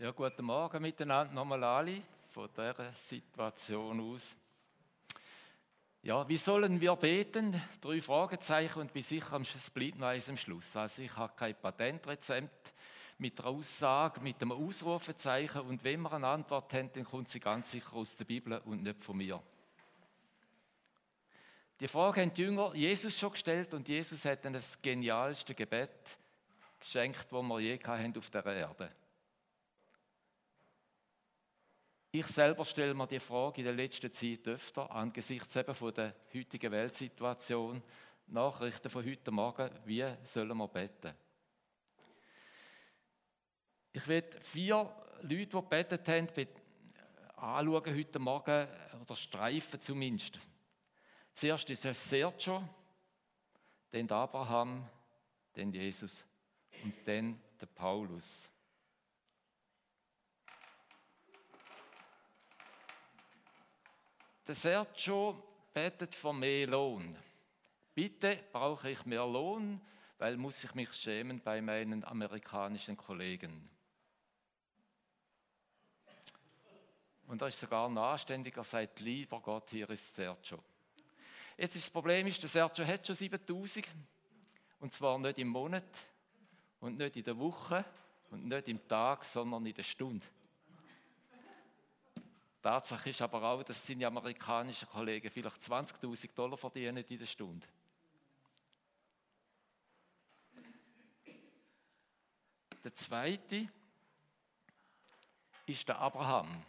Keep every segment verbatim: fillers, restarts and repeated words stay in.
Ja, guten Morgen miteinander nochmal alle von dieser Situation aus. Ja, wie sollen wir beten? Drei Fragezeichen und bin sicher, es bleibt noch eins am Schluss. Also ich habe kein Patentrezept mit einer Aussage, mit einem Ausrufezeichen und wenn wir eine Antwort haben, dann kommt sie ganz sicher aus der Bibel und nicht von mir. Die Frage haben die Jünger Jesus schon gestellt und Jesus hat ihnen das genialste Gebet geschenkt, das wir je hatten auf dieser Erde. Ich selber stelle mir die Frage in der letzten Zeit öfter, angesichts eben von der heutigen Weltsituation, Nachrichten von heute Morgen, wie sollen wir beten? Ich werde vier Leute, die gebetet haben, anschauen heute Morgen, oder streifen zumindest. Zuerst ist es Sergio, dann der Abraham, dann Jesus und dann der Paulus. Der Sergio betet für mehr Lohn. Bitte brauche ich mehr Lohn, weil muss ich mich schämen bei meinen amerikanischen Kollegen. Und da ist sogar ein Anständiger, sagt, lieber Gott, hier ist Sergio. Jetzt ist das Problem, ist, der Sergio hat schon siebentausend, und zwar nicht im Monat und nicht in der Woche und nicht im Tag, sondern in der Stunde. Tatsache ist aber auch, dass seine amerikanischen Kollegen vielleicht zwanzigtausend Dollar verdienen in der Stunde. Der zweite ist der Abraham.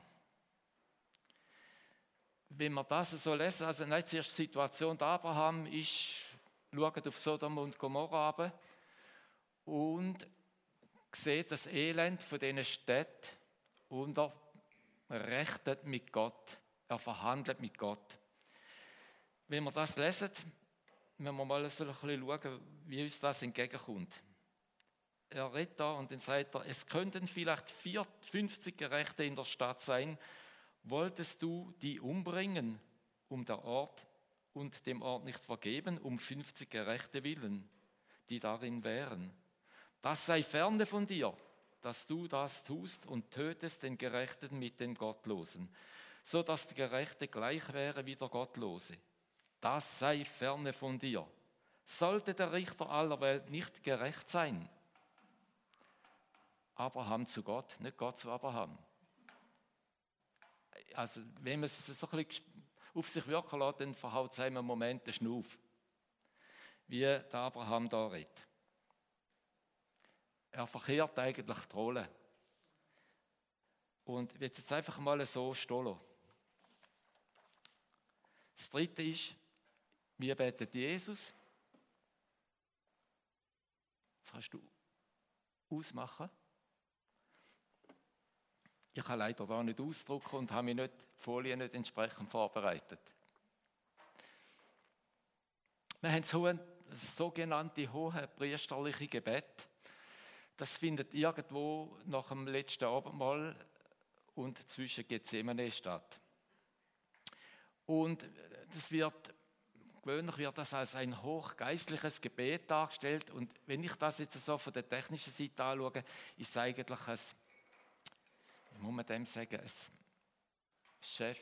Wenn wir das so lesen, also nicht zuerst die Situation, der Abraham ist, schaut auf Sodom und Gomorra runter und sieht das Elend von diesen Städten und er rechtet mit Gott, er verhandelt mit Gott. Wenn wir das lesen, müssen wir mal so ein bisschen schauen, wie uns das entgegenkommt. Er redet da und dann sagt er, es könnten vielleicht fünfzig Gerechte in der Stadt sein, wolltest du die umbringen, um der Ort und dem Ort nicht vergeben, um fünfzig Gerechte willen, die darin wären. Das sei ferne von dir, dass du das tust und tötest den Gerechten mit den Gottlosen, so dass der Gerechte gleich wäre wie der Gottlose. Das sei ferne von dir. Sollte der Richter aller Welt nicht gerecht sein? Abraham zu Gott, nicht Gott zu Abraham. Also wenn man es so ein bisschen auf sich wirken lässt, dann verhaut es einem einen Moment den Schnuff, wie der Abraham da redet. Er verkehrt eigentlich die Rolle. Und ich will es jetzt einfach mal so stehen lassen. Das dritte ist, wir beten Jesus. Das kannst du ausmachen. Ich kann leider da nicht ausdrucken und habe mich nicht, die Folie nicht entsprechend vorbereitet. Wir haben so ein sogenannte hohe priesterliche Gebet. Das findet irgendwo nach dem letzten Abendmahl und zwischen Gethsemane statt. Und das wird, gewöhnlich wird das als ein hochgeistliches Gebet dargestellt. Und wenn ich das jetzt so von der technischen Seite anschaue, ist es eigentlich ein, wie muss man dem sagen, ein Chef,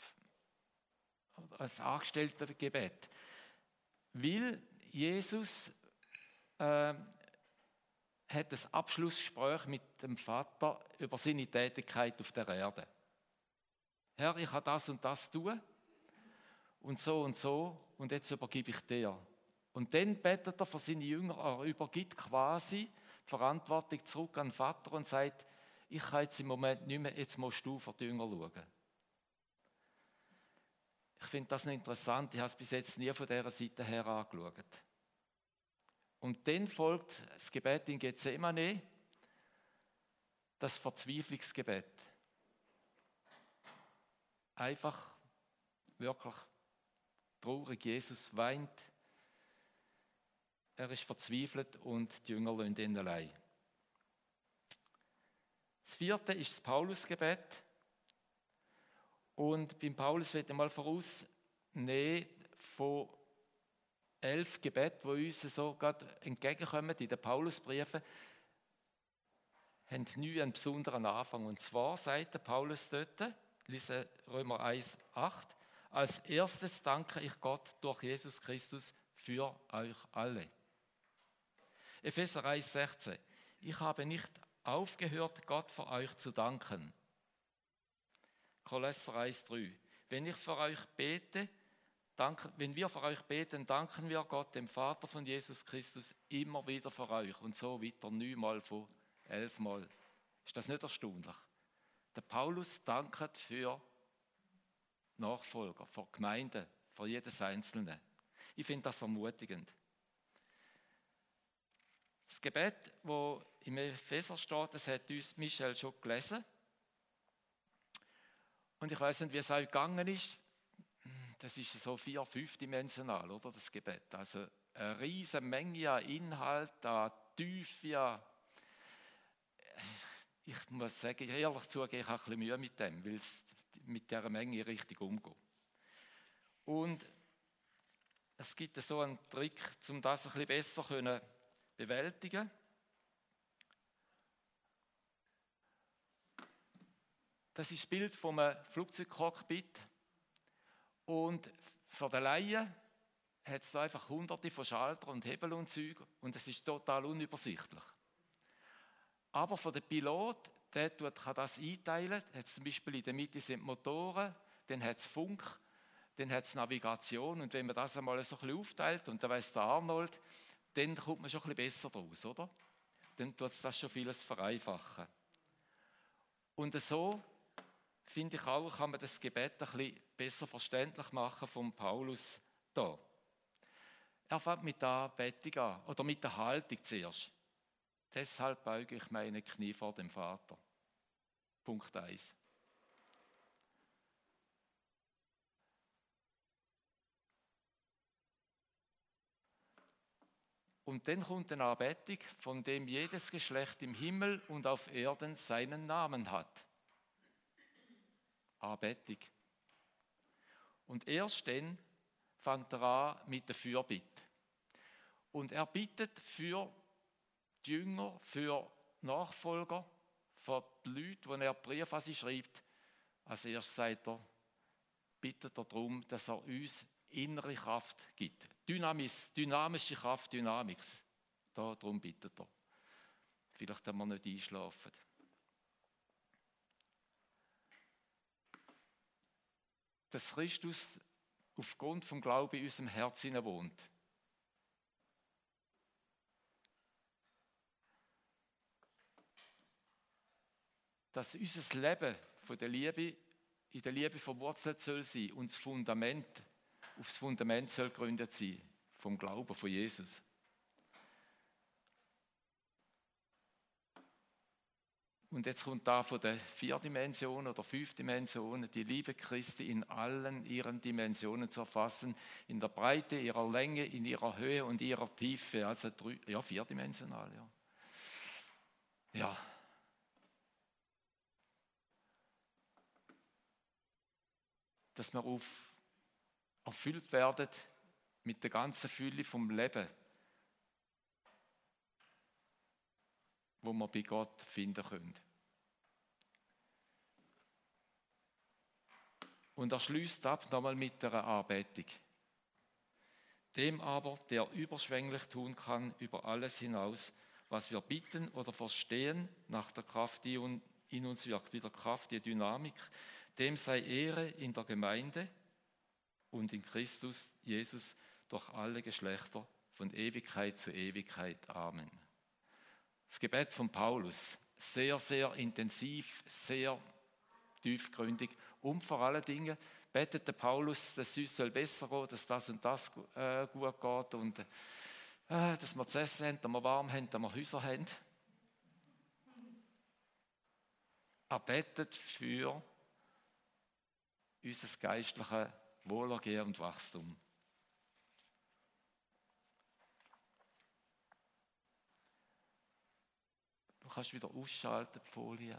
ein Angestellter-Gebet. Weil Jesus äh, hat das Abschlussgespräch mit dem Vater über seine Tätigkeit auf der Erde. Herr, ich habe das und das tun und so und so und jetzt übergebe ich dir. Und dann betet er für seine Jünger, er übergibt quasi die Verantwortung zurück an den Vater und sagt, ich kann jetzt im Moment nicht mehr, jetzt musst du für die Jünger schauen. Ich finde das noch interessant, ich habe es bis jetzt nie von dieser Seite her angeschaut. Und dann folgt das Gebet in Gethsemane, das Verzweiflungsgebet. Einfach, wirklich traurig, Jesus weint, er ist verzweifelt und die Jünger lassen ihn allein. Das vierte ist das Paulusgebet. Und beim Paulus wird ich mal vorausnehmen von elf Gebete, die uns so gerade entgegenkommen in den Paulusbriefen, haben nie einen besonderen Anfang. Und zwar sagt der Paulus dort, lese Römer eins, acht, als erstes danke ich Gott durch Jesus Christus für euch alle. Epheser eins, sechzehn, ich habe nicht aufgehört, Gott für euch zu danken. Kolosser eins, drei, wenn ich für euch bete, danke, wenn wir für euch beten, danken wir Gott, dem Vater von Jesus Christus, immer wieder für euch. Und so weiter, neunmal von elfmal. Ist das nicht erstaunlich? Der Paulus dankt für Nachfolger, für Gemeinden, für jedes Einzelne. Ich finde das ermutigend. Das Gebet, das im Epheser steht, das hat uns Michel schon gelesen. Und ich weiß nicht, wie es euch gegangen ist. Das ist so vier-, fünfdimensional, oder, das Gebet. Also eine riesige Menge an Inhalt, an Tiefe, an ich muss sagen, ehrlich zugeben, ich habe ein bisschen Mühe mit dem, weil es mit dieser Menge richtig umgeht. Und es gibt so einen Trick, um das ein bisschen besser zu bewältigen. Das ist das Bild von einem Flugzeugcockpit. Und für den Laien hat es da einfach hunderte von Schaltern und Hebel und Zeug und es ist total unübersichtlich. Aber für den Pilot, der kann das einteilen. Hat's zum Beispiel in der Mitte sind Motoren, dann hat es Funk, dann hat es Navigation. Und wenn man das einmal so ein bisschen aufteilt, und da weiss der Arnold, dann kommt man schon ein bisschen besser draus, oder? Dann tut es das schon vieles vereinfachen. Und so, finde ich auch, kann man das Gebet ein bisschen besser verständlich machen vom Paulus da. Er fängt mit der Anbetung an, oder mit der Haltung zuerst. Deshalb beuge ich meine Knie vor dem Vater. Punkt eins. Und dann kommt eine Anbetung, von dem jedes Geschlecht im Himmel und auf Erden seinen Namen hat. Anbetung. Und erst dann fängt er an mit der Fürbitte. Und er bittet für die Jünger, für Nachfolger, für die Leute, die er Brief an sie schreibt. Als erstes sagt er, bittet er darum, dass er uns innere Kraft gibt. Dynamis, dynamische Kraft, Dynamics. Darum bittet er. Vielleicht, dass wir nicht einschlafen. Dass Christus aufgrund vom Glauben in unserem Herzen wohnt. Dass unser Leben von der Liebe, in der Liebe verwurzelt soll sein und das Fundament, auf das Fundament soll gegründet sein, vom Glauben von Jesus. Und jetzt kommt da von der vier Dimensionen oder fünf Dimensionen, die Liebe Christi in allen ihren Dimensionen zu erfassen, in der Breite, ihrer Länge, in ihrer Höhe und ihrer Tiefe, also drei, ja, vierdimensional, ja. Ja. Dass wir auf, erfüllt werden mit der ganzen Fülle vom Leben, wo wir bei Gott finden können. Und er schließt ab nochmal mit einer Anbetung. Dem aber, der überschwänglich tun kann über alles hinaus, was wir bitten oder verstehen, nach der Kraft, die in uns wirkt, wieder Kraft, die Dynamik, dem sei Ehre in der Gemeinde und in Christus Jesus durch alle Geschlechter von Ewigkeit zu Ewigkeit. Amen. Das Gebet von Paulus, sehr, sehr intensiv, sehr tiefgründig und vor allen Dingen betet der Paulus, dass es uns soll besser gehen, dass das und das äh, gut geht und äh, dass wir zu essen haben, dass wir warm haben, dass wir Häuser haben. Er betet für unser geistliches Wohlergehen und Wachstum. Du kannst wieder ausschalten, die Folie.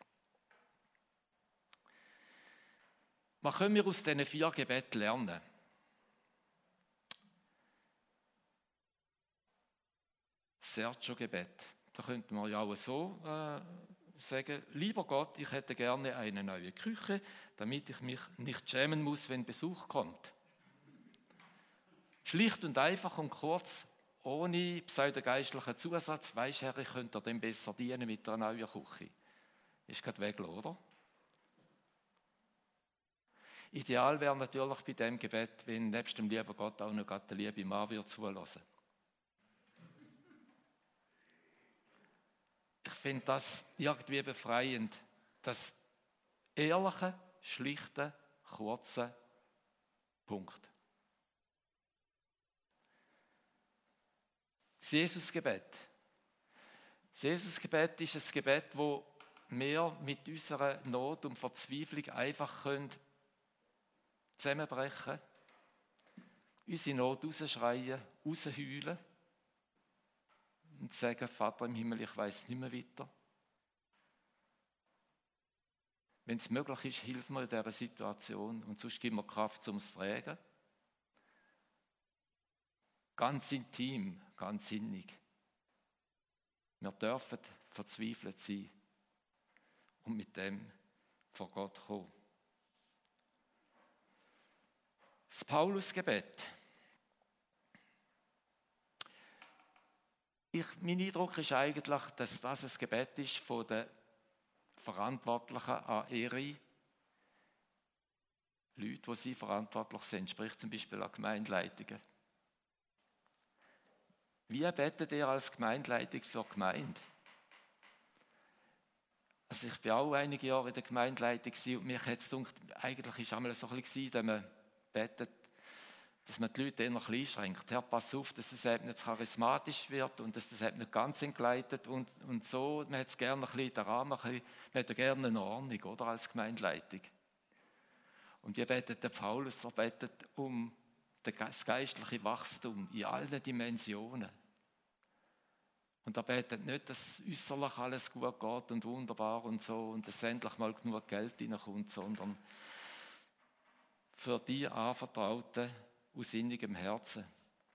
Was können wir aus diesen vier Gebeten lernen? Sergio-Gebet. Da könnte man ja auch so äh, sagen, lieber Gott, ich hätte gerne eine neue Küche, damit ich mich nicht schämen muss, wenn Besuch kommt. Schlicht und einfach und kurz, ohne pseudogeistlichen Zusatz, weisst Herr, ich könnte dir dann besser dienen mit einer neuen Küche. Ist gerade weg, oder? Ideal wäre natürlich bei dem Gebet, wenn nebst dem lieben Gott auch noch Gott der liebe Mann würde zulassen. Ich finde das irgendwie befreiend, das ehrliche, schlichte, kurze Punkt. Das Jesusgebet. Das Jesusgebet ist ein Gebet, wo wir mit unserer Not und Verzweiflung einfach können zusammenbrechen, unsere Not rausschreien, rausheulen und sagen, Vater im Himmel, ich weiss nicht mehr weiter. Wenn es möglich ist, hilf mir in dieser Situation und sonst gib mir Kraft, um es zu tragen. Ganz intim, ganz innig. Wir dürfen verzweifelt sein und mit dem vor Gott kommen. Das Paulusgebet. Ich, mein Eindruck ist eigentlich, dass das ein Gebet ist von den Verantwortlichen an ihre Leute, die sie verantwortlich sind, sprich zum Beispiel an Gemeindeleitungen. Wie betet ihr als Gemeindeleitung für die Gemeinde? Also ich war auch einige Jahre in der Gemeindeleitung und mich hat es gedacht, eigentlich ist es einmal so ein bisschen, dass man betet, dass man die Leute eher klein schränkt. Herr, pass auf, dass es eben nicht charismatisch wird und dass das eben nicht ganz entgleitet und, und so. Man hat es gerne ein bisschen in den Rahmen, ein bisschen, man hat ja gerne eine Ordnung, oder, als Gemeindeleitung. Und wir beten, der Paulus, er betet um das geistliche Wachstum in allen Dimensionen. Und er betet nicht, dass äußerlich alles gut geht und wunderbar und so und dass endlich mal genug Geld reinkommt, sondern für die Anvertrauten aus innigem Herzen.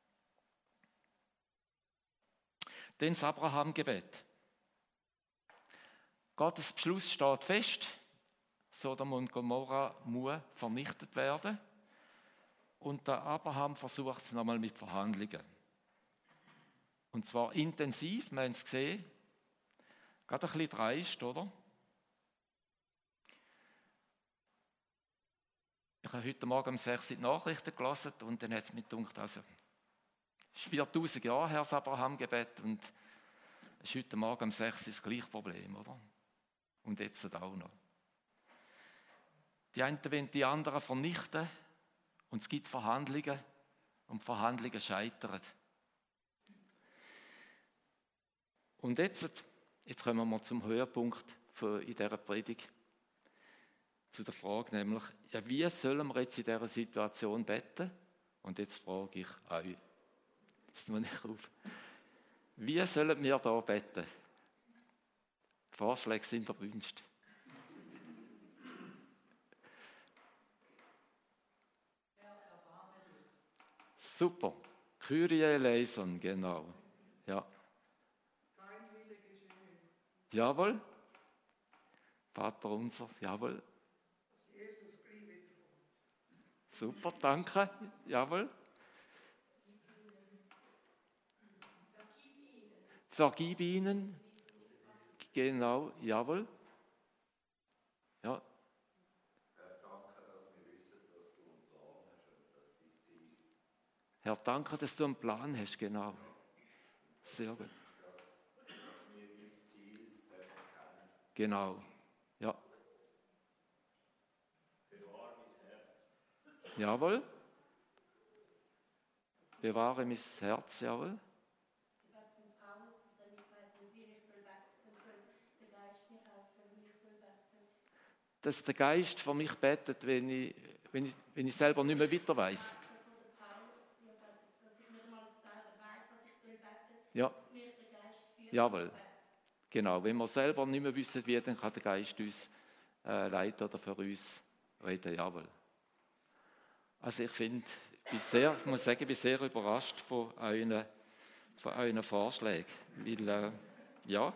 Dann das Abraham-Gebet. Gottes Beschluss steht fest, Sodom und Gomorra muss vernichtet werden. Und der Abraham versucht es nochmal mit Verhandlungen. Und zwar intensiv, wir haben es gesehen, gerade ein bisschen dreist, oder? Ich habe heute Morgen um sechs Uhr die Nachrichten gelesen und dann hat es mir gedacht, also, es ist viertausend Jahre her, das Abraham-Gebet, und es ist heute Morgen um sechs Uhr das gleiche Problem, oder? Und jetzt auch noch. Die einen wollen die anderen vernichten und es gibt Verhandlungen und Verhandlungen scheitern. Und jetzt, jetzt kommen wir zum Höhepunkt in dieser Predigt, zu der Frage nämlich, ja, wie sollen wir jetzt in dieser Situation beten? Und jetzt frage ich euch, jetzt tue ich auf, wie sollen wir da beten? Vorschläge sind erwünscht. Super, Kyrie eleison, genau, ja. Jawohl. Vater unser, jawohl. Super, danke. Jawohl. Vergib ihnen. Genau, jawohl. Ja. Herr, danke, dass du einen Plan hast, genau. Sehr gut. Genau, ja. Bewahre mein Herz. Jawohl. Bewahre mein Herz, jawohl. Dass der Geist für mich betet, wenn ich, wenn ich, wenn ich selber nicht mehr weiter weiss. Ja. Jawohl. Genau, wenn wir selber nicht mehr wissen, wie, dann kann der Geist uns äh, leiten oder für uns reden, jawohl. Also ich finde, ich, sehr, ich muss sagen, ich bin sehr überrascht von euren, von euren Vorschlägen, weil, äh, Ja.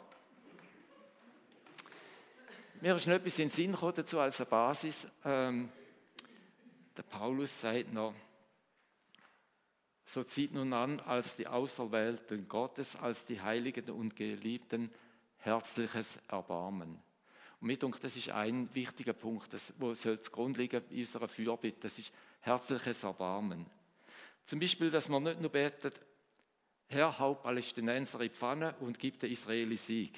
Mir ist noch etwas in den Sinn gekommen dazu als eine Basis. Ähm, der Paulus sagt noch, so zieht nun an, als die Auserwählten Gottes, als die Heiligen und Geliebten, herzliches Erbarmen. Und mir denke, das ist ein wichtiger Punkt, das, wo soll zugrunde liegen in unserer Fürbitte, das ist herzliches Erbarmen. Zum Beispiel, dass man nicht nur betet, Herr, hau Palästinenser in die Pfanne und gib den Israeli Sieg.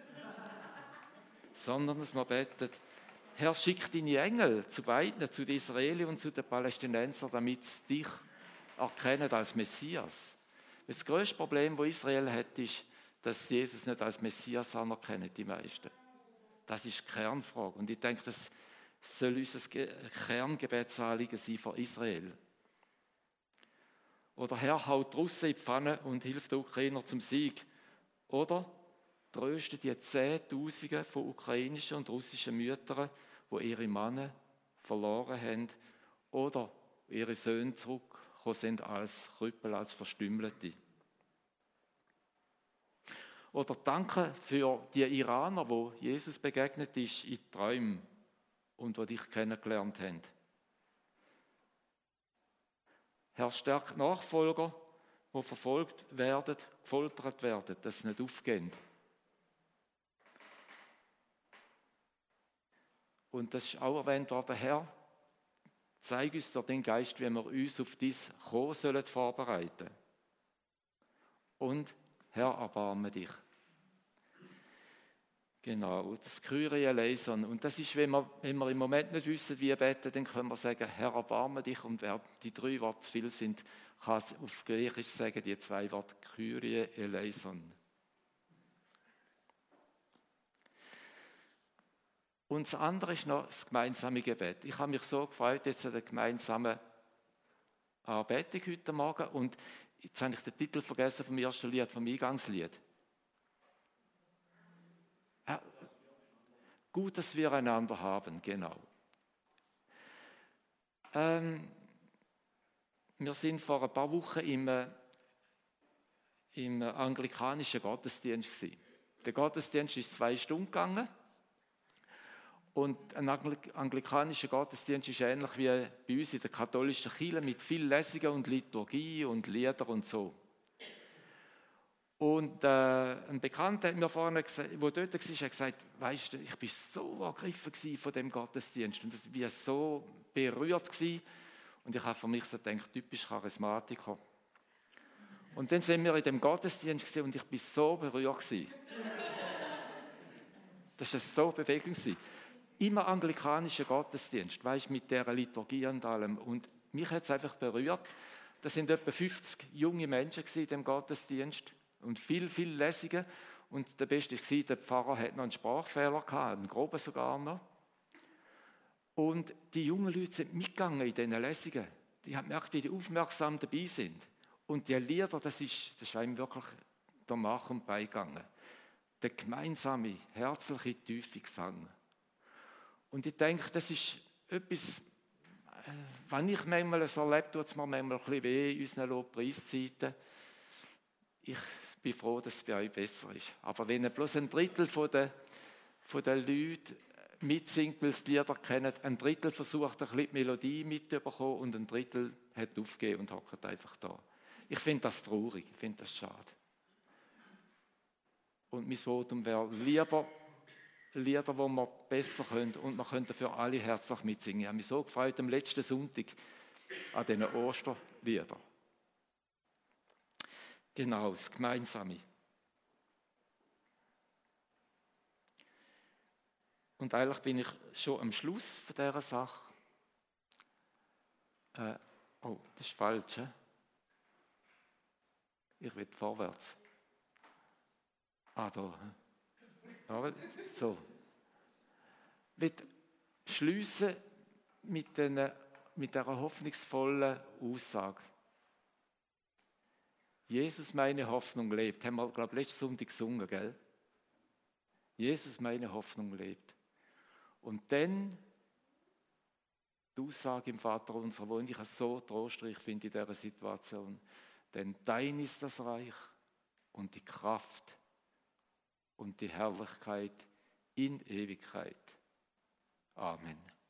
Sondern dass man betet, Herr, schick deine Engel zu beiden, zu den Israeli und zu den Palästinensern, damit sie dich erkennen als Messias. Das grösste Problem, das Israel hat, ist, dass Jesus nicht als Messias anerkennen, die meisten. Das ist die Kernfrage. Und ich denke, das soll unser Kerngebetsanliegen sein für Israel. Oder Herr, haut die Russen in die Pfanne und hilft den Ukrainer zum Sieg. Oder tröste die Zehntausende von ukrainischen und russischen Müttern, die ihre Männer verloren haben oder ihre Söhne zurückgekommen sind als Krüppel, als Verstümmelte. Oder danke für die Iraner, wo Jesus begegnet ist in Träumen und die dich kennengelernt haben. Herr, stärkt Nachfolger, die verfolgt werden, gefoltert werden, dass sie nicht aufgehen. Und das ist auch erwähnt worden, Herr, zeig uns durch den Geist, wie wir uns auf dies kommen sollen vorbereiten. Und Herr, erbarme dich. Genau, das Kyrie eleison. Und das ist, wenn wir, wenn wir im Moment nicht wissen, wie beten, dann können wir sagen, Herr, erbarme dich. Und wer die drei Worte zu viel sind, kann es auf Griechisch sagen, die zwei Worte Kyrie eleison. Und das andere ist noch das gemeinsame Gebet. Ich habe mich so gefreut jetzt an der gemeinsamen Anbetung heute Morgen. Und jetzt habe ich den Titel vergessen vom ersten Lied, vom Eingangslied. Ja, gut, dass wir einander haben, genau. Ähm, wir sind vor ein paar Wochen im, äh, im anglikanischen Gottesdienst gewesen. Der Gottesdienst ist zwei Stunden gegangen. Und ein anglikanischer Gottesdienst ist ähnlich wie bei uns in der katholischen Kirche mit viel Lesungen und Liturgie und Lieder und so. Und äh, ein Bekannter hat mir vorhin, der dort war, hat gesagt, weißt du, ich war so ergriffen von dem Gottesdienst und ich war so berührt gewesen. Und ich habe für mich so gedacht, typisch Charismatiker. Und dann sind wir in dem Gottesdienst gewesen und ich war so berührt gewesen. Das war so bewegend gewesen. Immer anglikanischer Gottesdienst, weißt, mit dieser Liturgie und allem. Und mich hat es einfach berührt. Das sind etwa fünfzig junge Menschen in dem Gottesdienst und viel, viel Lesungen. Und der Beste war, der Pfarrer hat noch einen Sprachfehler gehabt, einen groben sogar noch. Und die jungen Leute sind mitgegangen in diesen Lesungen. Die haben gemerkt, wie die aufmerksam dabei sind. Und die Lieder, das ist, das ist einem wirklich der Mach und beigegangen. Der gemeinsame, herzliche, tiefe Gesang. Und ich denke, das ist etwas, äh, wenn ich manchmal so erlebe, tut es mir manchmal ein bisschen weh in unseren Lobpreiszeiten. Ich bin froh, dass es bei euch besser ist. Aber wenn bloß ein Drittel von der, von der Leute mitsingt, weil sie die Lieder kennen, ein Drittel versucht, ein bisschen die Melodie mitzubekommen und ein Drittel hat aufgegeben und hockt einfach da. Ich finde das traurig, ich finde das schade. Und mein Votum wäre lieber Lieder, die wir besser können und wir können dafür alle herzlich mitsingen. Ich habe mich so gefreut am letzten Sonntag an diesen Osterliedern. Genau, das Gemeinsame. Und eigentlich bin ich schon am Schluss von dieser Sache. Äh, oh, das ist falsch. He? Ich will vorwärts. Ah, da. Ja, so. Ich will schliessen mit, den, mit dieser hoffnungsvollen Aussage. Jesus, meine Hoffnung lebt. Haben wir, glaube ich, letzten Sonntag gesungen, gell? Jesus, meine Hoffnung lebt. Und dann die Aussage im Vater unser, wo ich so trostreich finde in dieser Situation. Denn dein ist das Reich und die Kraft und die Herrlichkeit in Ewigkeit. Amen.